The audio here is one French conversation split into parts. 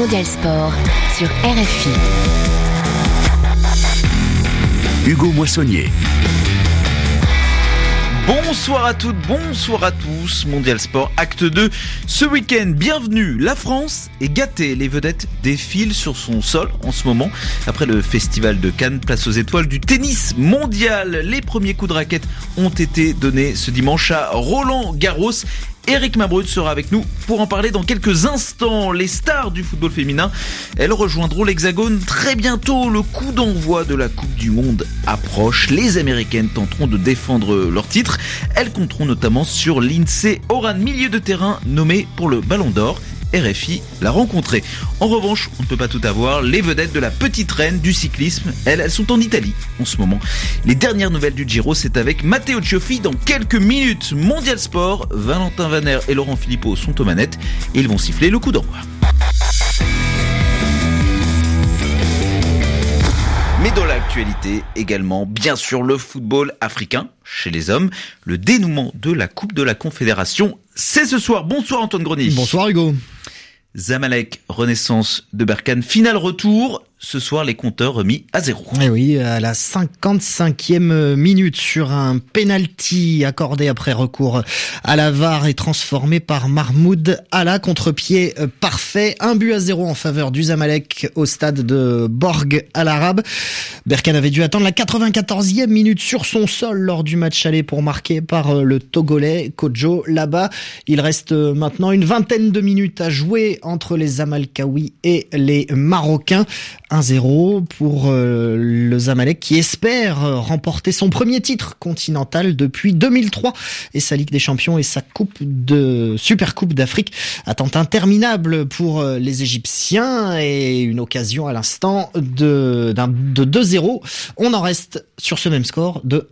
Mondial Sport sur RFI. Hugo Moissonnier. Bonsoir à toutes, bonsoir à tous, Mondial Sport, acte 2. Ce week-end, bienvenue, la France est gâtée. Les vedettes défilent sur son sol en ce moment. Après le festival de Cannes, place aux étoiles du tennis mondial. Les premiers coups de raquette ont été donnés ce dimanche à Roland-Garros. Eric Mabrut sera avec nous pour en parler dans quelques instants. Les stars du football féminin, elles rejoindront l'Hexagone très bientôt. Le coup d'envoi de la Coupe du Monde approche. Les Américaines tenteront de défendre leur titre. Elles compteront notamment sur Lindsey Horan, milieu de terrain nommé pour le Ballon d'Or. RFI l'a rencontré. En revanche, on ne peut pas tout avoir. Les vedettes de la petite reine du cyclisme, elles sont en Italie en ce moment. Les dernières nouvelles du Giro, c'est avec Matteo Cioffi dans quelques minutes. Mondial Sport, Valentin Vaner et Laurent Philippot sont aux manettes et ils vont siffler le coup d'envoi. Mais dans l'actualité également, bien sûr, le football africain chez les hommes. Le dénouement de la Coupe de la Confédération, c'est ce soir. Bonsoir Antoine Grenier. Bonsoir Hugo. Zamalek, Renaissance de Berkane, final retour. Ce soir, les compteurs remis à 0. Et oui, à la 55e minute, sur un penalty accordé après recours à la VAR et transformé par Mahmoud Alla, contre-pied parfait. 1-0 en faveur du Zamalek au stade de Borg Al Arab. Berkane avait dû attendre la 94e minute sur son sol lors du match aller pour marquer par le Togolais Kojo. Là-bas, il reste maintenant une vingtaine de minutes à jouer entre les Zamalkaouis et les Marocains. 1-0 pour le Zamalek qui espère remporter son premier titre continental depuis 2003 et sa Ligue des Champions et sa Super Coupe d'Afrique. Attente interminable pour les Égyptiens et une occasion à l'instant de 2-0. On en reste sur ce même score de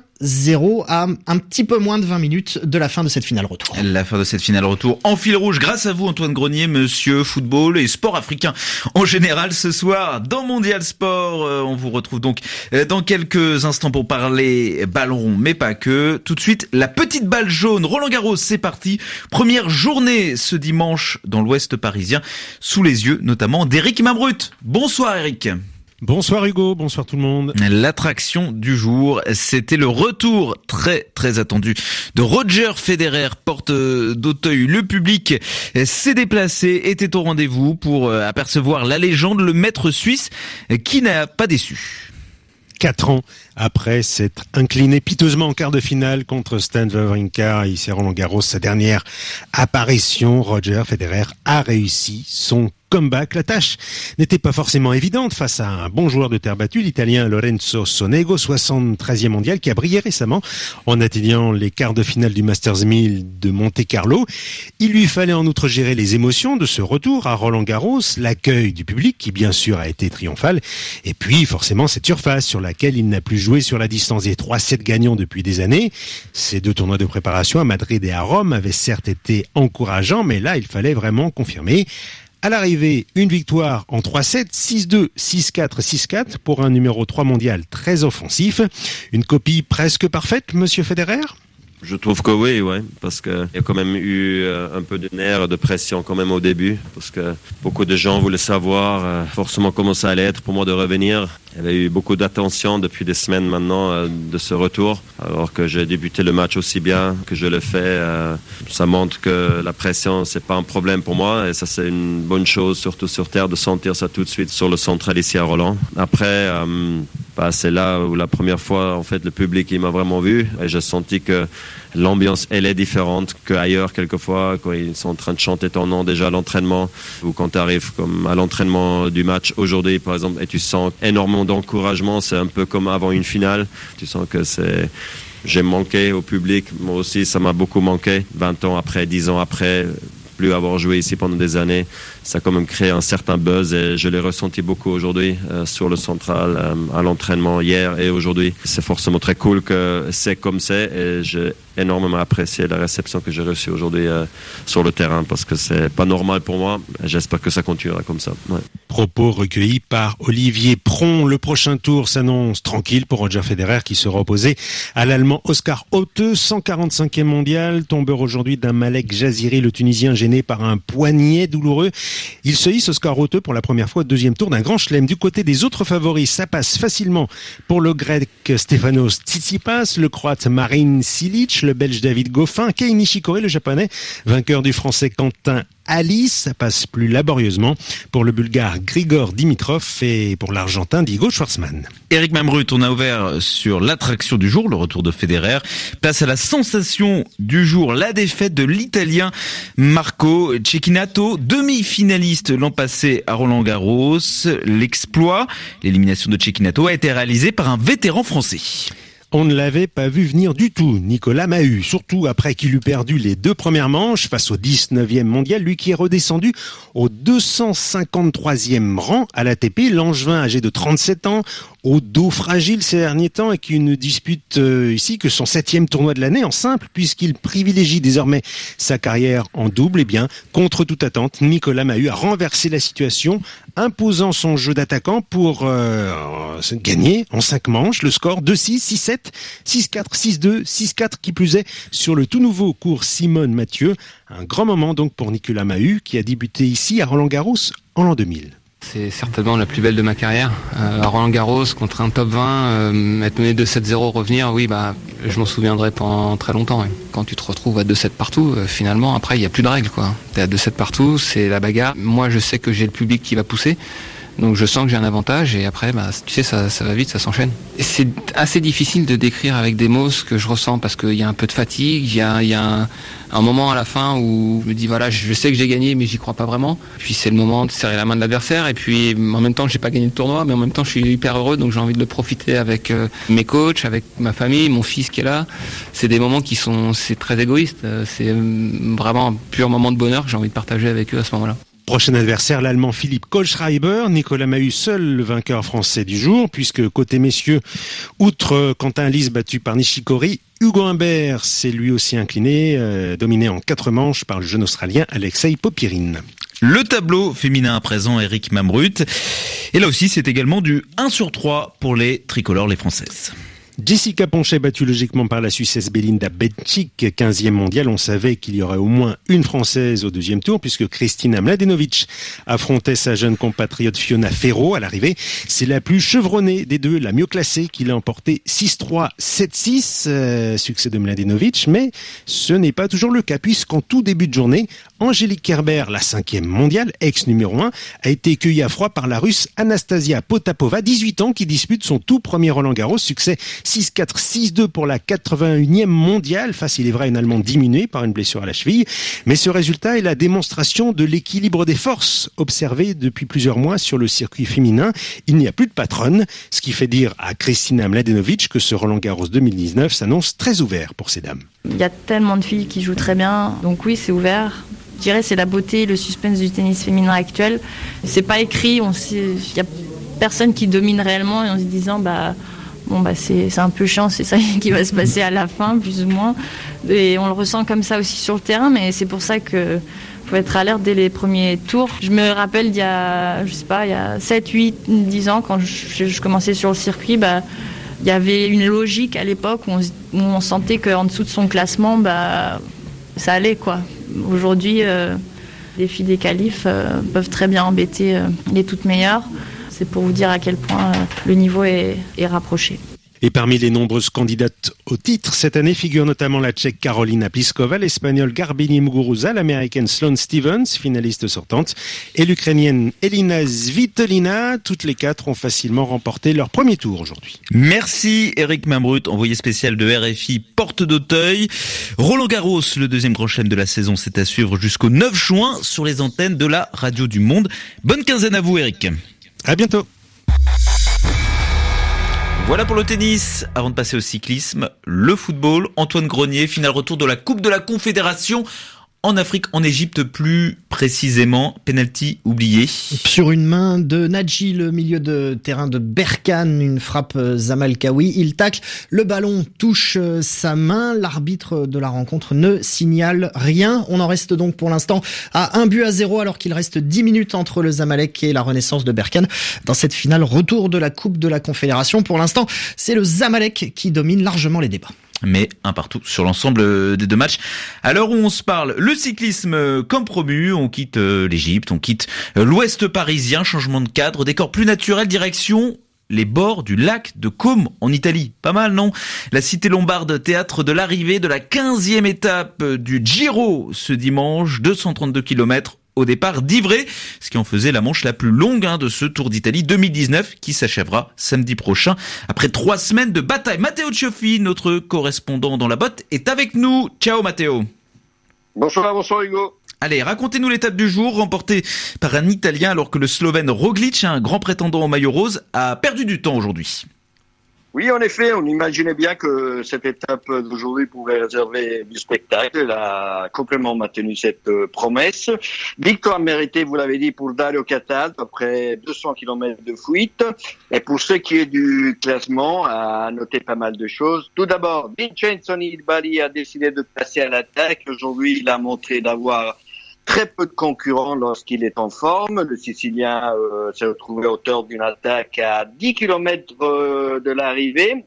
1-0 à un petit peu moins de 20 minutes de la fin de cette finale retour. La fin de cette finale retour en fil rouge grâce à vous Antoine Grenier, monsieur football et sport africain en général ce soir dans Mondial Sport. On vous retrouve donc dans quelques instants pour parler ballon rond mais pas que. Tout de suite la petite balle jaune, Roland-Garros, c'est parti. Première journée ce dimanche dans l'ouest parisien sous les yeux notamment d'Eric Mabrut. Bonsoir Eric. Bonsoir Hugo, bonsoir tout le monde. L'attraction du jour, c'était le retour très attendu de Roger Federer, porte d'Auteuil. Le public s'est déplacé, était au rendez-vous pour apercevoir la légende, le maître suisse qui n'a pas déçu. 4 ans après s'être incliné piteusement en quart de finale contre Stan Wawrinka ici à Roland-Garros, sa dernière apparition, Roger Federer a réussi son comeback. La tâche n'était pas forcément évidente face à un bon joueur de terre battue, l'Italien Lorenzo Sonego, 73e mondial, qui a brillé récemment en atteignant les quarts de finale du Masters 1000 de Monte-Carlo. Il lui fallait en outre gérer les émotions de ce retour à Roland-Garros, l'accueil du public qui bien sûr a été triomphal, et puis forcément cette surface sur laquelle il n'a plus joué sur la distance des 3-7 gagnants depuis des années. Ces 2 tournois de préparation à Madrid et à Rome avaient certes été encourageants, mais là il fallait vraiment confirmer. À l'arrivée, une victoire en 3-7, 6-2, 6-4, 6-4 pour un numéro 3 mondial très offensif. Une copie presque parfaite, monsieur Federer ? Je trouve que oui, ouais, parce que il y a quand même eu un peu de nerfs, de pression quand même au début, parce que beaucoup de gens voulaient savoir forcément comment ça allait être pour moi de revenir. Il y avait eu beaucoup d'attention depuis des semaines maintenant de ce retour, alors que j'ai débuté le match aussi bien que je le fais. Ça montre que la pression, c'est pas un problème pour moi, et ça c'est une bonne chose, surtout sur terre, de sentir ça tout de suite sur le central ici à Roland. Après, c'est là où la première fois, en fait, le public il m'a vraiment vu, et j'ai senti que l'ambiance, elle est différente qu'ailleurs quelquefois, quand ils sont en train de chanter ton nom déjà à l'entraînement, ou quand tu arrives comme à l'entraînement du match aujourd'hui, par exemple, et tu sens énormément d'encouragement. C'est un peu comme avant une finale. Tu sens que j'ai manqué au public. Moi aussi, ça m'a beaucoup manqué. 20 ans après, 10 ans après, plus avoir joué ici pendant des années, ça a quand même créé un certain buzz et je l'ai ressenti beaucoup aujourd'hui sur le central, à l'entraînement hier et aujourd'hui. C'est forcément très cool que c'est comme c'est et j'ai énormément apprécié la réception que j'ai reçue aujourd'hui sur le terrain parce que c'est pas normal pour moi. J'espère que ça continuera comme ça. Ouais. Propos recueillis par Olivier Pron. Le prochain tour s'annonce tranquille pour Roger Federer qui sera opposé à l'Allemand Oscar Otte, 145e mondial, tombeur aujourd'hui d'un Malek Jaziri, le Tunisien gêné par un poignet douloureux. Il se hisse Oscar Otte pour la première fois au deuxième tour d'un grand chelem. Du côté des autres favoris, ça passe facilement pour le grec Stefanos Tsitsipas, le croate Marin Cilic, le belge David Goffin, Kei Nishikori, le japonais, vainqueur du français Quentin Alice, ça passe plus laborieusement pour le bulgare Grigor Dimitrov et pour l'argentin Diego Schwartzmann. Eric Mamrut, on a ouvert sur l'attraction du jour, le retour de Federer. Place à la sensation du jour, la défaite de l'italien Marco Cecchinato, demi-finaliste l'an passé à Roland-Garros. L'exploit, l'élimination de Cecchinato, a été réalisé par un vétéran français. On ne l'avait pas vu venir du tout, Nicolas Mahut, surtout après qu'il eut perdu les 2 premières manches face au 19e mondial, lui qui est redescendu au 253e rang à l'ATP, l'Angevin âgé de 37 ans, au dos fragile ces derniers temps et qui ne dispute ici que son 7e tournoi de l'année en simple puisqu'il privilégie désormais sa carrière en double. Eh bien, contre toute attente, Nicolas Mahut a renversé la situation, imposant son jeu d'attaquant pour gagner en 5 manches le score 2-6, 6-7, 6-4, 6-2, 6-4 qui plus est sur le tout nouveau cours Simone Mathieu. Un grand moment donc pour Nicolas Mahut qui a débuté ici à Roland-Garros en l'an 2000. C'est certainement la plus belle de ma carrière. À Roland-Garros, contre un top 20, être mené 2-7-0, revenir, oui, je m'en souviendrai pendant très longtemps. Ouais. Quand tu te retrouves à 2-7 partout, finalement, après, il n'y a plus de règles, quoi. T'es à 2-7 partout, c'est la bagarre. Moi, je sais que j'ai le public qui va pousser. Donc je sens que j'ai un avantage et après, tu sais, ça va vite, ça s'enchaîne. Et c'est assez difficile de décrire avec des mots ce que je ressens parce qu'il y a un peu de fatigue, il y a un moment à la fin où je me dis voilà, je sais que j'ai gagné mais j'y crois pas vraiment. Puis c'est le moment de serrer la main de l'adversaire et puis en même temps j'ai pas gagné le tournoi mais en même temps je suis hyper heureux donc j'ai envie de le profiter avec mes coachs, avec ma famille, mon fils qui est là. C'est des moments c'est très égoïste, c'est vraiment un pur moment de bonheur que j'ai envie de partager avec eux à ce moment-là. Prochain adversaire, l'Allemand Philippe Kohlschreiber. Nicolas Mahut, seul le vainqueur français du jour, puisque côté messieurs, outre Quentin Lys battu par Nishikori, Hugo Humbert s'est lui aussi incliné, dominé en 4 manches par le jeune Australien Alexei Popyrin. Le tableau féminin à présent, Eric Mamrut. Et là aussi, c'est également du 1/3 pour les tricolores, les Françaises. Jessica Ponchet battue logiquement par la Suissesse Belinda Bencic, 15e mondiale. On savait qu'il y aurait au moins une Française au deuxième tour puisque Kristina Mladenovic affrontait sa jeune compatriote Fiona Ferro à l'arrivée. C'est la plus chevronnée des deux, la mieux classée, qui l'a emporté 6-3, 7-6, succès de Mladenovic. Mais ce n'est pas toujours le cas puisqu'en tout début de journée, Angélique Kerber, la 5e mondiale, ex numéro 1, a été cueillie à froid par la Russe Anastasia Potapova, 18 ans, qui dispute son tout premier Roland-Garros. Succès 6-4, 6-2 pour la 81e mondiale, face, il est vrai, à une Allemande diminuée par une blessure à la cheville. Mais ce résultat est la démonstration de l'équilibre des forces observé depuis plusieurs mois sur le circuit féminin. Il n'y a plus de patronne, ce qui fait dire à Kristina Mladenovic que ce Roland-Garros 2019 s'annonce très ouvert pour ces dames. Il y a tellement de filles qui jouent très bien, donc oui, c'est ouvert. Je dirais c'est la beauté, le suspense du tennis féminin actuel. C'est pas écrit, il y a personne qui domine réellement et en se disant c'est un peu chiant, c'est ça qui va se passer à la fin, plus ou moins. Et on le ressent comme ça aussi sur le terrain, mais c'est pour ça que faut être alerte dès les premiers tours. Je me rappelle il y a 7, 8, 10 ans, quand je commençais sur le circuit, il y avait une logique à l'époque où on sentait qu'en dessous de son classement, ça allait, quoi. Aujourd'hui, les filles des qualifs peuvent très bien embêter les toutes meilleures. C'est pour vous dire à quel point le niveau est rapproché. Et parmi les nombreuses candidates au titre, cette année figure notamment la Tchèque Karolina Pliskova, l'Espagnole Garbine Muguruza, l'Américaine Sloane Stephens, finaliste sortante, et l'Ukrainienne Elina Svitolina. Toutes les 4 ont facilement remporté leur premier tour aujourd'hui. Merci Eric Mamrut, envoyé spécial de RFI Porte d'Auteuil. Roland-Garros, le deuxième grand chelem de la saison, c'est à suivre jusqu'au 9 juin sur les antennes de la Radio du Monde. Bonne quinzaine à vous Eric. À bientôt. Voilà pour le tennis. Avant de passer au cyclisme, le football, Antoine Grenier, final retour de la Coupe de la Confédération en Afrique, en Égypte plus précisément, penalty oublié. Sur une main de Nadji, le milieu de terrain de Berkane, une frappe Zamalkaoui. Il tacle, le ballon touche sa main. L'arbitre de la rencontre ne signale rien. On en reste donc pour l'instant à 1-0 alors qu'il reste 10 minutes entre le Zamalek et la Renaissance de Berkane. Dans cette finale, retour de la Coupe de la Confédération. Pour l'instant, c'est le Zamalek qui domine largement les débats. Mais un partout sur l'ensemble des deux matchs. À l'heure où on se parle, le cyclisme comme promu, on quitte l'Égypte, on quitte l'ouest parisien, changement de cadre, décor plus naturel, direction les bords du lac de Côme en Italie. Pas mal, non? La cité lombarde, théâtre de l'arrivée de la 15e étape du Giro ce dimanche, 232 km au départ d'Ivrea, ce qui en faisait la manche la plus longue de ce Tour d'Italie 2019 qui s'achèvera samedi prochain après 3 semaines de bataille. Matteo Cioffi, notre correspondant dans la botte, est avec nous. Ciao Matteo. Bonsoir Hugo. Allez, racontez-nous l'étape du jour remportée par un Italien alors que le Slovène Roglic, un grand prétendant au maillot rose, a perdu du temps aujourd'hui. Oui, en effet, on imaginait bien que cette étape d'aujourd'hui pouvait réserver du spectacle. Elle a complètement maintenu cette promesse. Victoire méritée, vous l'avez dit, pour Dario Cataldo, après 200 km de fuite. Et pour ce qui est du classement, à noter pas mal de choses. Tout d'abord, Vincenzo Nibali a décidé de passer à l'attaque. Aujourd'hui, il a montré d'avoir très peu de concurrents lorsqu'il est en forme. Le Sicilien s'est retrouvé à hauteur d'une attaque à 10 km de l'arrivée.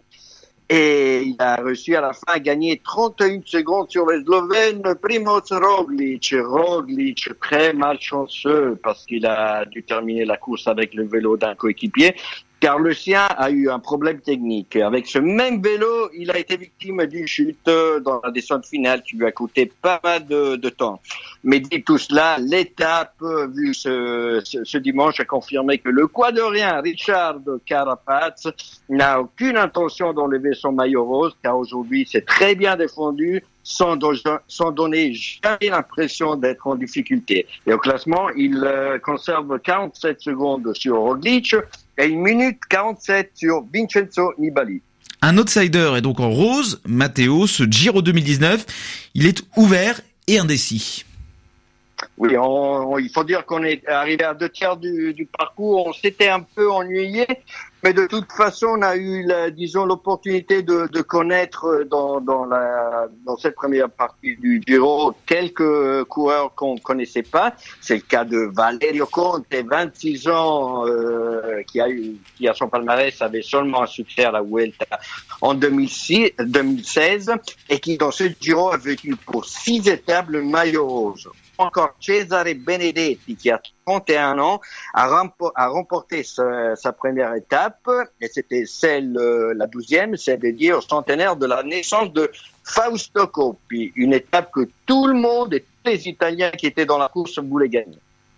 Et il a réussi à la fin à gagner 31 secondes sur les Slovènes. Primoz Roglic. Roglic, très malchanceux parce qu'il a dû terminer la course avec le vélo d'un coéquipier, car le sien a eu un problème technique. Avec ce même vélo, il a été victime d'une chute dans la descente finale qui lui a coûté pas mal de temps. Mais dit tout cela, l'étape vue ce dimanche a confirmé que le quadrien Richard Carapaz n'a aucune intention d'enlever son maillot rose, car aujourd'hui c'est très bien défendu, sans donner jamais l'impression d'être en difficulté. Et au classement, il conserve 47 secondes sur Roglic et 1 minute 47 sur Vincenzo Nibali. Un outsider est donc en rose. Matteo, ce Giro 2019, il est ouvert et indécis. Oui, il faut dire qu'on est arrivé à 2/3 du parcours. On s'était un peu ennuyé, mais de toute façon, on a eu, l'opportunité de connaître dans cette première partie du Giro quelques coureurs qu'on connaissait pas. C'est le cas de Valerio Conte, 26 ans, qui a son palmarès, avait seulement un succès à la Vuelta en 2016, et qui dans ce Giro a vécu pour 6 étapes le maillot rose. Encore Cesare Benedetti, qui a 31 ans, a remporté sa première étape, et c'était la 12e, c'est dédié au centenaire de la naissance de Fausto Coppi, une étape que tout le monde et tous les Italiens qui étaient dans la course voulaient gagner.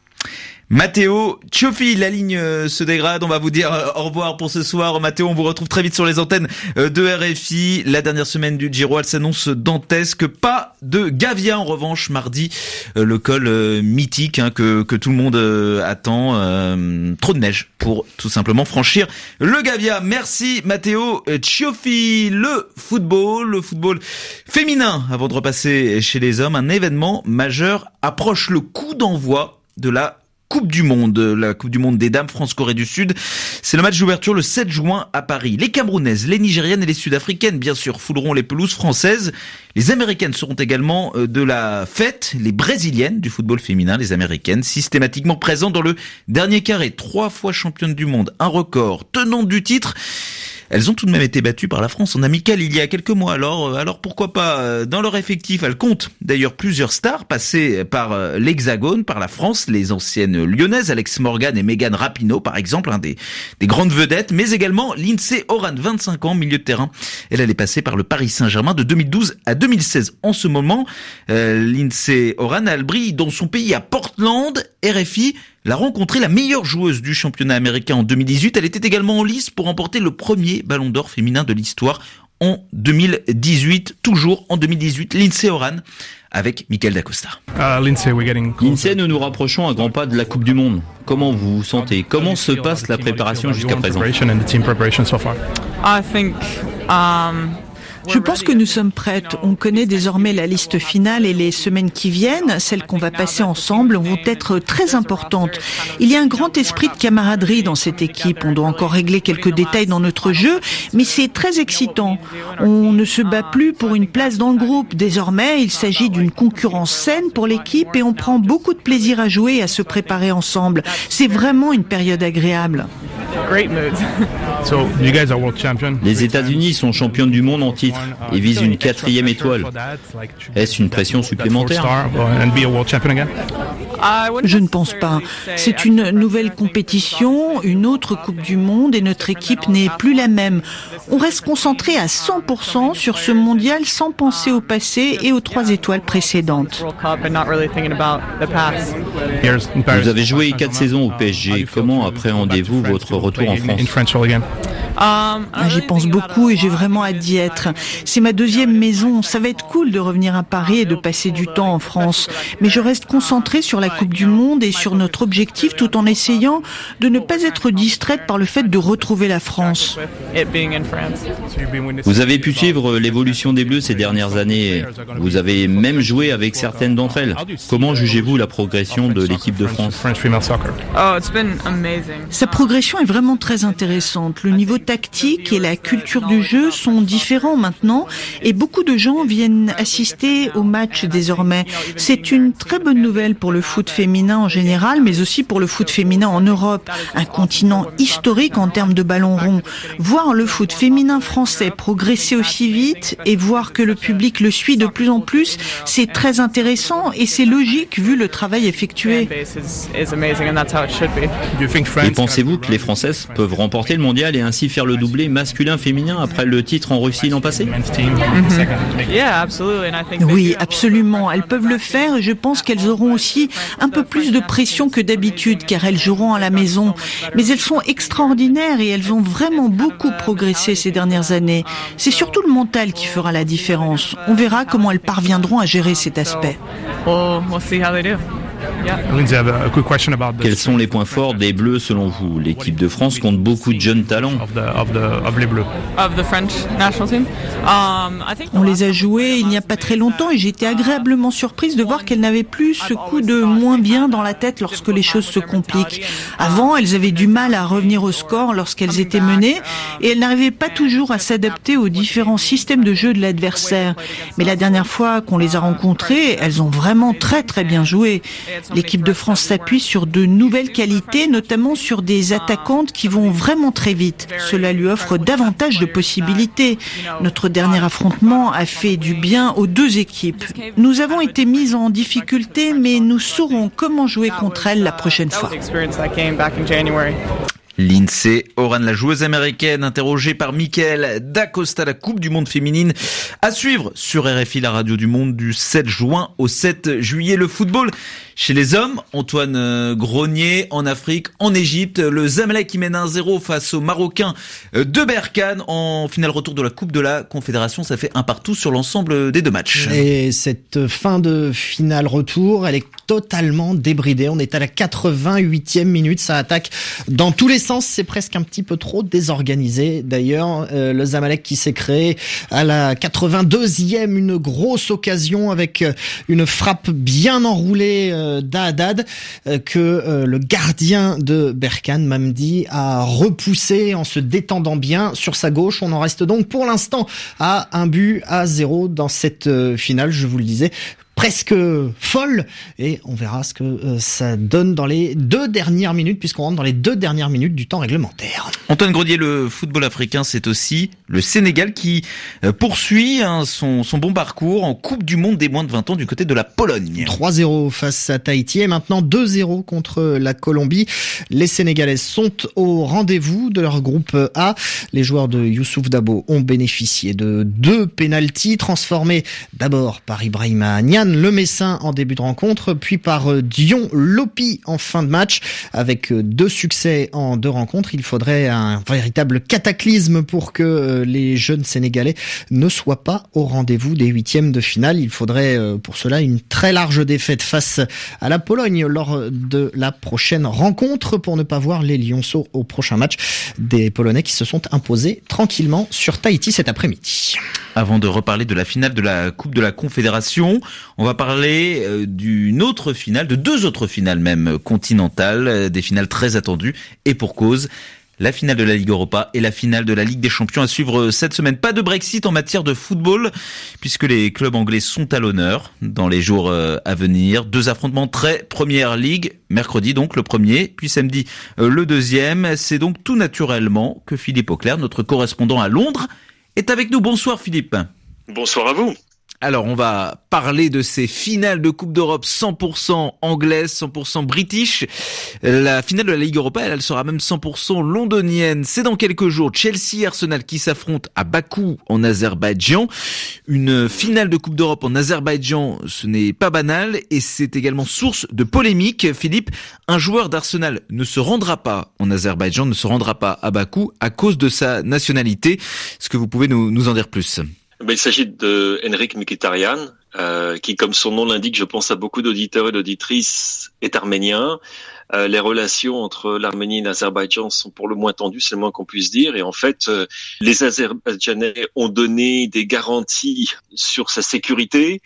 Matteo Cioffi, la ligne se dégrade, on va vous dire au revoir pour ce soir. Matteo, on vous retrouve très vite sur les antennes de RFI. La dernière semaine du Giro, elle s'annonce dantesque. Pas de Gavia en revanche mardi, le col mythique que tout le monde attend. Trop de neige pour tout simplement franchir le Gavia. Merci Matteo Cioffi. Le football féminin, avant de repasser chez les hommes, un événement majeur approche, le coup d'envoi de la Coupe du Monde des dames France-Corée du Sud. C'est le match d'ouverture le 7 juin à Paris. Les Camerounaises, les Nigériennes et les Sud-Africaines, bien sûr, fouleront les pelouses françaises. Les Américaines seront également de la fête. Les Brésiliennes du football féminin, les Américaines, systématiquement présentes dans le dernier carré. 3 fois championnes du monde, un record, tenantes du titre. Elles ont tout de même été battues par la France en amical il y a quelques mois. Alors pourquoi pas? Dans leur effectif, elles comptent d'ailleurs plusieurs stars passées par l'Hexagone, par la France, les anciennes lyonnaises, Alex Morgan et Megan Rapinoe par exemple, des grandes vedettes, mais également Lindsey Horan, 25 ans, milieu de terrain. Elle est passée par le Paris Saint-Germain de 2012 à 2016. En ce moment, Lindsey Horan, elle brille dans son pays à Portland. RFI l'a rencontrée, la meilleure joueuse du championnat américain en 2018. Elle était également en lice pour remporter le premier ballon d'or féminin de l'histoire en 2018. Toujours en 2018, Lindsey Horan avec Michael Dacosta. Lindsey, nous nous rapprochons à grands pas de la Coupe du Monde. Comment vous vous sentez? Comment se passe la préparation jusqu'à présent? Je pense que nous sommes prêtes. On connaît désormais la liste finale et les semaines qui viennent, celles qu'on va passer ensemble, vont être très importantes. Il y a un grand esprit de camaraderie dans cette équipe. On doit encore régler quelques détails dans notre jeu, mais c'est très excitant. On ne se bat plus pour une place dans le groupe. Désormais, il s'agit d'une concurrence saine pour l'équipe et on prend beaucoup de plaisir à jouer et à se préparer ensemble. C'est vraiment une période agréable. Les États-Unis sont champions du monde en titre et visent une 4e étoile. Est-ce une pression supplémentaire ? Je ne pense pas. C'est une nouvelle compétition, une autre Coupe du Monde et notre équipe n'est plus la même. On reste concentré à 100% sur ce mondial sans penser au passé et aux 3 étoiles précédentes. Vous avez joué 4 saisons au PSG. Comment appréhendez-vous votre retour en France ? J'y pense beaucoup et j'ai vraiment hâte d'y être. C'est ma 2e maison. Ça va être cool de revenir à Paris et de passer du temps en France. Mais je reste concentrée sur la Coupe du Monde et sur notre objectif tout en essayant de ne pas être distraite par le fait de retrouver la France. Vous avez pu suivre l'évolution des Bleus ces dernières années. Vous avez même joué avec certaines d'entre elles. Comment jugez-vous la progression de l'équipe de France ? Sa progression est vraiment très intéressante. Le niveau tactique et la culture du jeu sont différents maintenant et beaucoup de gens viennent assister aux matchs désormais. C'est une très bonne nouvelle pour le foot féminin en général, mais aussi pour le foot féminin en Europe, un continent historique en termes de ballon rond. Voir le foot féminin français progresser aussi vite et voir que le public le suit de plus en plus, c'est très intéressant et c'est logique vu le travail effectué. Et pensez-vous que les Françaises peuvent remporter le mondial et ainsi faire le doublé masculin-féminin après le titre en Russie l'an passé ? Oui, absolument. Elles peuvent le faire et je pense qu'elles auront aussi un peu plus de pression que d'habitude car elles joueront à la maison. Mais elles sont extraordinaires et elles ont vraiment beaucoup progressé ces dernières années. C'est surtout le mental qui fera la différence. On verra comment elles parviendront à gérer cet aspect. Quels sont les points forts des Bleus selon vous ? L'équipe de France compte beaucoup de jeunes talents. On les a joués il n'y a pas très longtemps et j'étais agréablement surprise de voir qu'elles n'avaient plus ce coup de moins bien dans la tête lorsque les choses se compliquent. Avant, elles avaient du mal à revenir au score lorsqu'elles étaient menées et elles n'arrivaient pas toujours à s'adapter aux différents systèmes de jeu de l'adversaire. Mais la dernière fois qu'on les a rencontrées, elles ont vraiment très très bien joué. L'équipe de France s'appuie sur de nouvelles qualités, notamment sur des attaquantes qui vont vraiment très vite. Cela lui offre davantage de possibilités. Notre dernier affrontement a fait du bien aux 2 équipes. Nous avons été mises en difficulté, mais nous saurons comment jouer contre elles la prochaine fois. Lindsay Horan, la joueuse américaine, interrogée par Michael Dacosta, la Coupe du Monde féminine. À suivre sur RFI, la radio du monde, du 7 juin au 7 juillet. Le football chez les hommes, Antoine Grenier, en Afrique, en Égypte. Le Zamalek qui mène 1-0 face aux Marocains de Berkane en finale retour de la Coupe de la Confédération. Ça fait 1-1 sur l'ensemble des 2 matchs. Et cette fin de finale retour, elle est totalement débridée. On est à la 88e minute. Ça attaque dans tous les sens. C'est presque un petit peu trop désorganisé. D'ailleurs, le Zamalek qui s'est créé à la 82e, une grosse occasion avec une frappe bien enroulée d'Haddad que le gardien de Berkane, Mamdi, a repoussé en se détendant bien sur sa gauche. On en reste donc pour l'instant à 1-0 dans cette finale, je vous le disais, presque folle, et on verra ce que ça donne dans les 2 dernières minutes, puisqu'on rentre dans les 2 dernières minutes du temps réglementaire. Antoine Grenier, le football africain, c'est aussi le Sénégal qui poursuit son bon parcours en Coupe du Monde des moins de 20 ans du côté de la Pologne. 3-0 face à Tahiti et maintenant 2-0 contre la Colombie. Les Sénégalais sont au rendez-vous de leur groupe A. Les joueurs de Youssouf Dabo ont bénéficié de 2 pénaltys transformés d'abord par Ibrahima Niane, le Messin, en début de rencontre, puis par Dion Lopi en fin de match. Avec 2 succès en 2 rencontres, il faudrait un véritable cataclysme pour que les jeunes Sénégalais ne soient pas au rendez-vous des 8e de finale. Il faudrait pour cela une très large défaite face à la Pologne lors de la prochaine rencontre pour ne pas voir les Lionceaux au prochain match. Des Polonais qui se sont imposés tranquillement sur Tahiti cet après-midi. Avant de reparler de la finale de la Coupe de la Confédération, on va parler d'une autre finale, de deux autres finales même continentales, des finales très attendues et pour cause. La finale de la Ligue Europa et la finale de la Ligue des Champions à suivre cette semaine. Pas de Brexit en matière de football, puisque les clubs anglais sont à l'honneur dans les jours à venir. Deux affrontements très Première Ligue, mercredi donc le premier, puis samedi le deuxième. C'est donc tout naturellement que Philippe Auclair, notre correspondant à Londres, est avec nous. Bonsoir Philippe. Bonsoir à vous. Alors, on va parler de ces finales de Coupe d'Europe 100% anglaise, 100% british. La finale de la Ligue Europa, elle sera même 100% londonienne. C'est dans quelques jours. Chelsea et Arsenal qui s'affrontent à Bakou en Azerbaïdjan. Une finale de Coupe d'Europe en Azerbaïdjan, ce n'est pas banal et c'est également source de polémique. Philippe, un joueur d'Arsenal ne se rendra pas en Azerbaïdjan, ne se rendra pas à Bakou à cause de sa nationalité. Est-ce que vous pouvez nous en dire plus ? Il s'agit de Henrik Mkhitaryan, qui, comme son nom l'indique, je pense à beaucoup d'auditeurs et d'auditrices, est arménien. Les relations entre l'Arménie et l'Azerbaïdjan sont pour le moins tendues, c'est le moins qu'on puisse dire. Et en fait, les Azerbaïdjanais ont donné des garanties sur sa sécurité,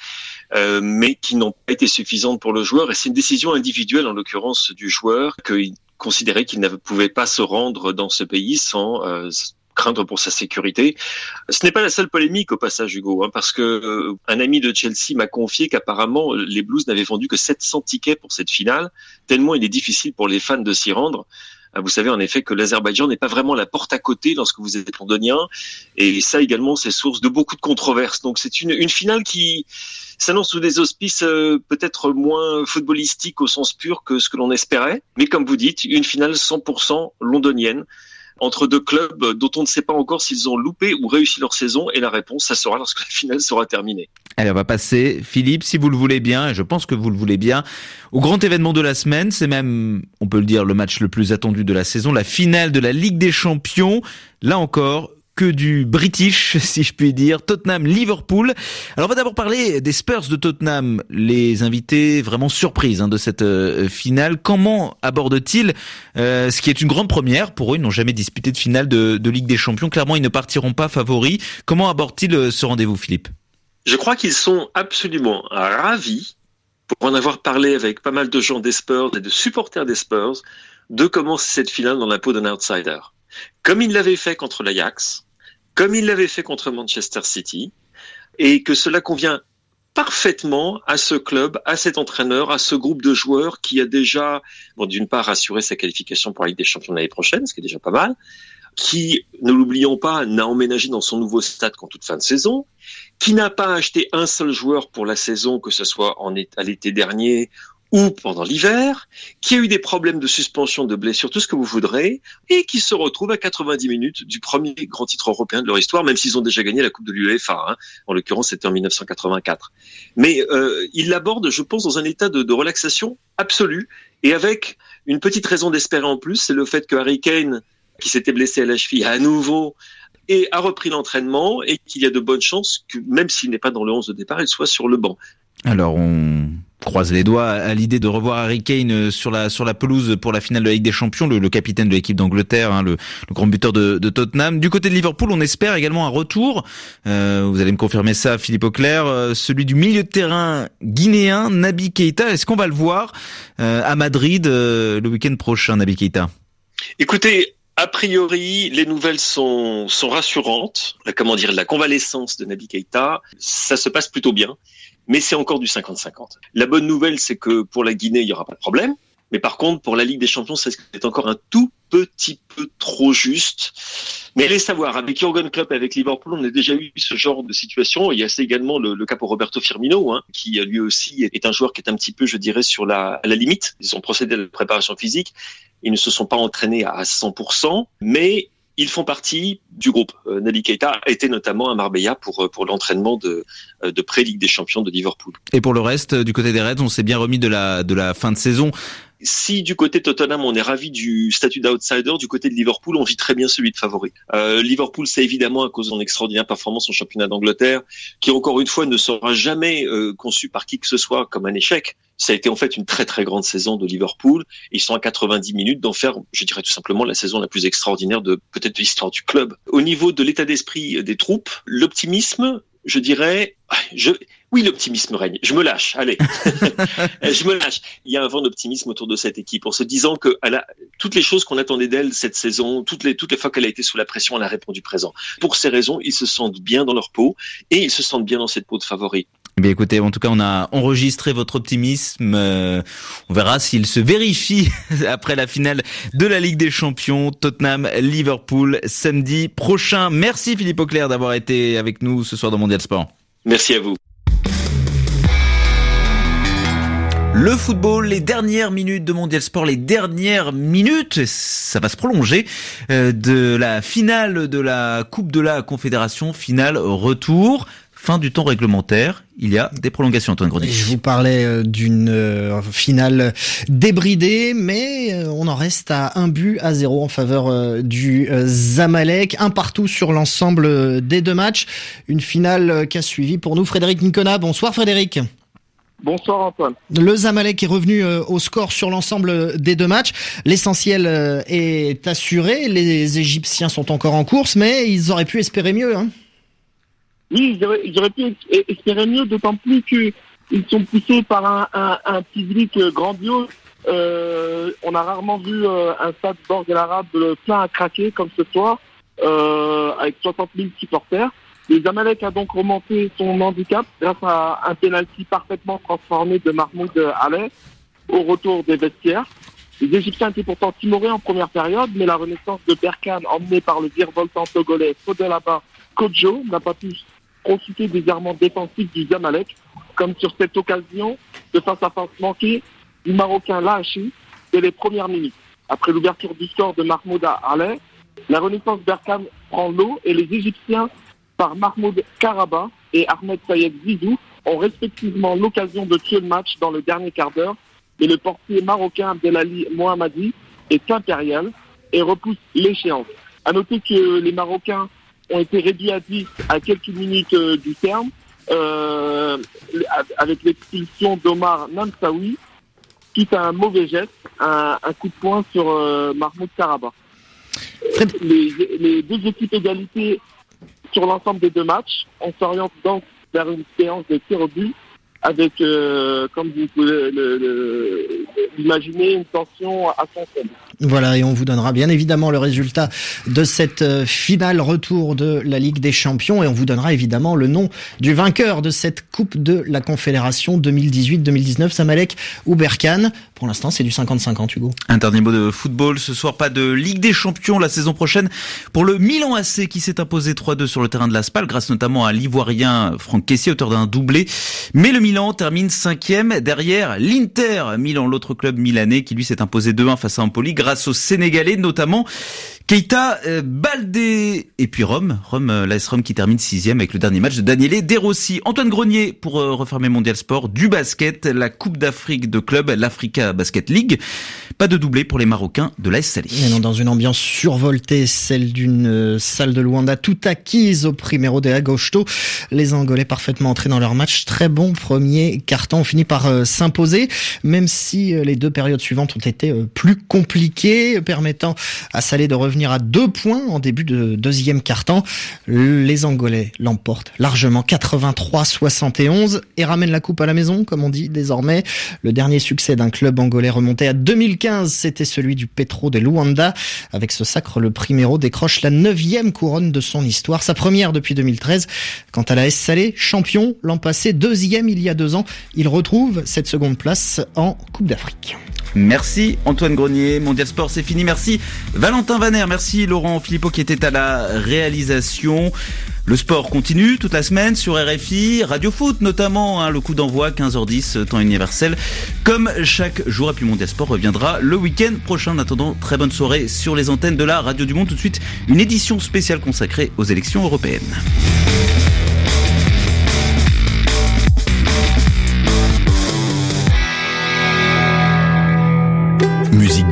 mais qui n'ont pas été suffisantes pour le joueur. Et c'est une décision individuelle, en l'occurrence du joueur, qu'il considérait qu'il ne pouvait pas se rendre dans ce pays sans craindre pour sa sécurité. Ce n'est pas la seule polémique au passage, Hugo, parce que un ami de Chelsea m'a confié qu'apparemment les Blues n'avaient vendu que 700 tickets pour cette finale, tellement il est difficile pour les fans de s'y rendre. Vous savez en effet que l'Azerbaïdjan n'est pas vraiment la porte à côté lorsque vous êtes londonien, et ça également c'est source de beaucoup de controverses. Donc c'est une finale qui s'annonce sous des auspices peut-être moins footballistiques au sens pur que ce que l'on espérait, mais comme vous dites, une finale 100% londonienne, entre deux clubs dont on ne sait pas encore s'ils ont loupé ou réussi leur saison, et la réponse, ça sera lorsque la finale sera terminée. Allez, on va passer, Philippe, si vous le voulez bien, et je pense que vous le voulez bien, au grand événement de la semaine. C'est même, on peut le dire, le match le plus attendu de la saison, la finale de la Ligue des Champions. Là encore, que du British, si je puis dire, Tottenham-Liverpool. Alors on va d'abord parler des Spurs de Tottenham, les invités vraiment surprises de cette finale. Comment abordent-ils ce qui est une grande première pour eux? Ils n'ont jamais disputé de finale de Ligue des Champions. Clairement, ils ne partiront pas favoris. Comment abordent-ils ce rendez-vous, Philippe? Je crois qu'ils sont absolument ravis, pour en avoir parlé avec pas mal de gens des Spurs et de supporters des Spurs, de commencer cette finale dans la peau d'un outsider. Comme ils l'avaient fait contre l'Ajax, comme il l'avait fait contre Manchester City, et que cela convient parfaitement à ce club, à cet entraîneur, à ce groupe de joueurs qui a déjà, d'une part, assuré sa qualification pour la Ligue des Champions l'année prochaine, ce qui est déjà pas mal, qui, ne l'oublions pas, n'a emménagé dans son nouveau stade qu'en toute fin de saison, qui n'a pas acheté un seul joueur pour la saison, que ce soit à l'été dernier ou pendant l'hiver, qui a eu des problèmes de suspension, de blessures, tout ce que vous voudrez, et qui se retrouve à 90 minutes du premier grand titre européen de leur histoire, même s'ils ont déjà gagné la Coupe de l'UEFA, en l'occurrence c'était en 1984. Mais ils l'abordent, je pense, dans un état de relaxation absolue, et avec une petite raison d'espérer en plus, c'est le fait que Harry Kane, qui s'était blessé à la cheville à nouveau, et a repris l'entraînement, et qu'il y a de bonnes chances que, même s'il n'est pas dans le 11 de départ, il soit sur le banc. Alors on croise les doigts à l'idée de revoir Harry Kane sur la pelouse pour la finale de la Ligue des Champions, le capitaine de l'équipe d'Angleterre, le grand buteur de Tottenham. Du côté de Liverpool, on espère également un retour. Vous allez me confirmer ça, Philippe Auclair, celui du milieu de terrain guinéen, Naby Keita. Est-ce qu'on va le voir à Madrid le week-end prochain, Naby Keita? Écoutez, a priori, les nouvelles sont rassurantes. La convalescence de Naby Keita, ça se passe plutôt bien. Mais c'est encore du 50-50. La bonne nouvelle, c'est que pour la Guinée, il n'y aura pas de problème. Mais par contre, pour la Ligue des Champions, c'est encore un tout petit peu trop juste. Mais allez savoir, avec Jürgen Klopp et avec Liverpool, on a déjà eu ce genre de situation. Il y a également le cas pour Roberto Firmino, qui lui aussi est un joueur qui est un petit peu, je dirais, à la limite. Ils ont procédé à la préparation physique. Ils ne se sont pas entraînés à 100%, mais ils font partie du groupe. Naby Keita était notamment à Marbella pour l'entraînement de pré-Ligue des Champions de Liverpool. Et pour le reste, du côté des Reds, on s'est bien remis de la fin de saison Si du côté de Tottenham, on est ravi du statut d'outsider, du côté de Liverpool, on vit très bien celui de favori. Liverpool, c'est évidemment à cause de son extraordinaire performance en championnat d'Angleterre, qui encore une fois ne sera jamais conçu par qui que ce soit comme un échec. Ça a été en fait une très très grande saison de Liverpool. Ils sont à 90 minutes d'en faire, je dirais tout simplement, la saison la plus extraordinaire de peut-être de l'histoire du club. Au niveau de l'état d'esprit des troupes, l'optimisme, je dirais, oui, l'optimisme règne. Je me lâche, allez. Je me lâche. Il y a un vent d'optimisme autour de cette équipe en se disant que toutes les choses qu'on attendait d'elle cette saison, toutes les fois qu'elle a été sous la pression, elle a répondu présent. Pour ces raisons, ils se sentent bien dans leur peau et ils se sentent bien dans cette peau de favori. Eh bien, écoutez, en tout cas, on a enregistré votre optimisme. On verra s'il se vérifie après la finale de la Ligue des Champions, Tottenham-Liverpool, samedi prochain. Merci Philippe Auclair d'avoir été avec nous ce soir dans Mondial Sport. Merci à vous. Le football, les dernières minutes de Mondial Sport, les dernières minutes, ça va se prolonger, de la finale de la Coupe de la Confédération, finale retour. Fin du temps réglementaire, il y a des prolongations, Antoine Grenier. Je vous parlais d'une finale débridée, mais on en reste à 1-0 en faveur du Zamalek. 1-1 sur l'ensemble des deux matchs. Une finale qu'a suivi pour nous Frédéric Nicona. Bonsoir Frédéric. Bonsoir Antoine. Le Zamalek est revenu au score sur l'ensemble des deux matchs. L'essentiel est assuré. Les Égyptiens sont encore en course, mais ils auraient pu espérer mieux, hein. Oui, ils auraient pu espérer mieux, d'autant plus qu'ils sont poussés par un public grandiose. On a rarement vu un stade d'Orgue El Arabe plein à craquer comme ce soir, avec 60 000 supporters. Le Zamalek a donc remonté son handicap grâce à un penalty parfaitement transformé de Mahmoud Aleh au retour des vestiaires. Les Égyptiens étaient pourtant timorés en première période, mais la renaissance de Berkane, emmenée par le virevoltant togolais Fodelaba Kodjo, n'a pas pu profiter des errements défensifs du Zamalek, comme sur cette occasion de face-à-face manquée du Marocain Lahachi dès les premières minutes. Après l'ouverture du score de Mahmoud Aleh, la renaissance Berkane prend l'eau et les Égyptiens, par Mahmoud Karaba et Ahmed Sayed Zizou, ont respectivement l'occasion de tuer le match dans le dernier quart d'heure, mais le portier marocain Abdelali Mohammadi est impérial et repousse l'échéance. À noter que les Marocains ont été réduits à 10 à quelques minutes du terme, avec l'expulsion d'Omar Namsaoui, quitte à un mauvais geste, un coup de poing sur Mahmoud Karaba. Les deux équipes égalité sur l'ensemble des deux matchs. On s'oriente donc vers une séance de tir au but avec, comme vous pouvez l'imaginer, une tension à son comble. Voilà, et on vous donnera bien évidemment le résultat de cette finale retour de la Ligue des Champions, et on vous donnera évidemment le nom du vainqueur de cette Coupe de la Confédération 2018-2019, Zamalek ou Berkane. Pour l'instant, c'est du 50-50, Hugo. Un dernier mot de football, ce soir pas de Ligue des Champions la saison prochaine pour le Milan AC qui s'est imposé 3-2 sur le terrain de la Spal grâce notamment à l'Ivoirien Franck Kessié, auteur d'un doublé. Mais le Milan termine 5e derrière l'Inter Milan, l'autre club milanais qui lui s'est imposé 2-1 face à Empoli grâce aux Sénégalais, notamment Keita Baldé, et puis Rome, l'AS Rome qui termine 6e avec le dernier match de Daniele De Rossi. Antoine Grenier pour refermer Mondial Sport, du basket, la Coupe d'Afrique de club, l'Africa Basket League. Pas de doublé pour les Marocains de l'AS Salé. Mais non, dans une ambiance survoltée, celle d'une salle de Luanda toute acquise au Primero de Agosto. Les Angolais parfaitement entrés dans leur match. Très bon premier quart-temps. On finit par s'imposer, même si les deux périodes suivantes ont été plus compliquées, permettant à Salé de revenir à 2 points en début de deuxième quart-temps. Les Angolais l'emportent largement 83-71 et ramènent la coupe à la maison, comme on dit désormais. Le dernier succès d'un club angolais remonté à 2015, c'était celui du Petro de Luanda. Avec ce sacre, le Primero décroche la 9e couronne de son histoire, sa première depuis 2013. Quant à l'AS Salé, champion l'an passé, 2e il y a 2 ans, il retrouve cette seconde place en Coupe d'Afrique. Merci Antoine Grenier. Mondial Sport, c'est fini. Merci Valentin Vaner. Merci Laurent Philippot qui était à la réalisation. Le sport continue toute la semaine sur RFI, Radio Foot notamment, le coup d'envoi 15h10, temps universel, comme chaque jour. Et puis Mondial Sport reviendra le week-end prochain. En attendant, très bonne soirée sur les antennes de la Radio du Monde. Tout de suite, une édition spéciale consacrée aux élections européennes. Musique